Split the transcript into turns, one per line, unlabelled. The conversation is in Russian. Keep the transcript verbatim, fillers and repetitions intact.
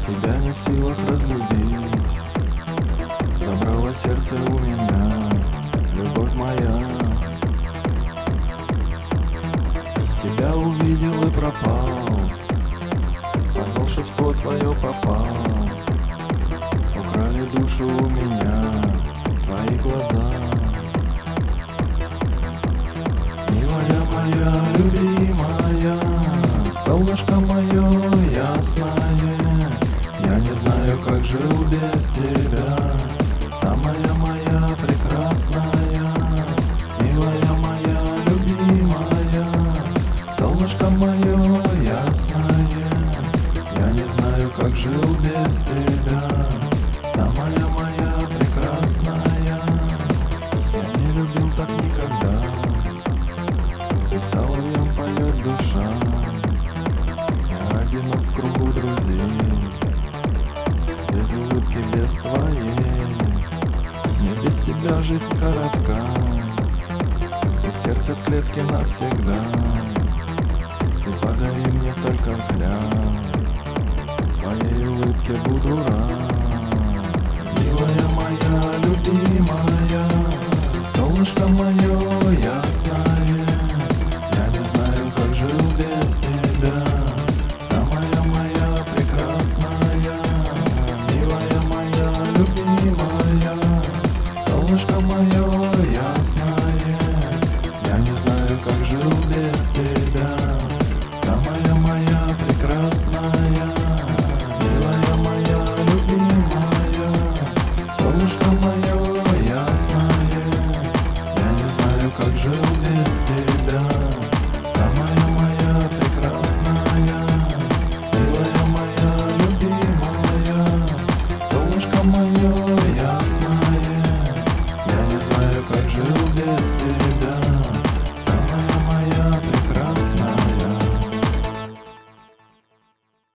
Тебя не в силах разлюбить. Забрала сердце у меня, любовь моя. Тебя увидел и пропал, под волшебство твое попал. Украли душу у меня твои глаза. Милая моя, любимая, солнышко мое ясное, я не знаю, как жил без тебя. Самая моя прекрасная, милая моя, любимая, солнышко мое ясное, я не знаю, как жил без тебя. Самая моя прекрасная, я не любил так никогда. И соловьем поет душа, я одинок в кругу друзей, без улыбки, без твоей. Мне без тебя жизнь коротка, и сердце в клетке навсегда. Ты подари мне только взгляд, твоей улыбке буду рад. Милая моя, любимая, солнышко мое ясное, я не знаю, как жил без тебя. Самая моя прекрасная, милая моя, любимая, солнышко мое ясное, я не знаю, как жил без тебя. Самая моя прекрасная, милая моя, любимая, солнышко мое ясное, я не знаю, как жил без тебя. Самая моя прекрасная, милая моя, любимая, солнышко мое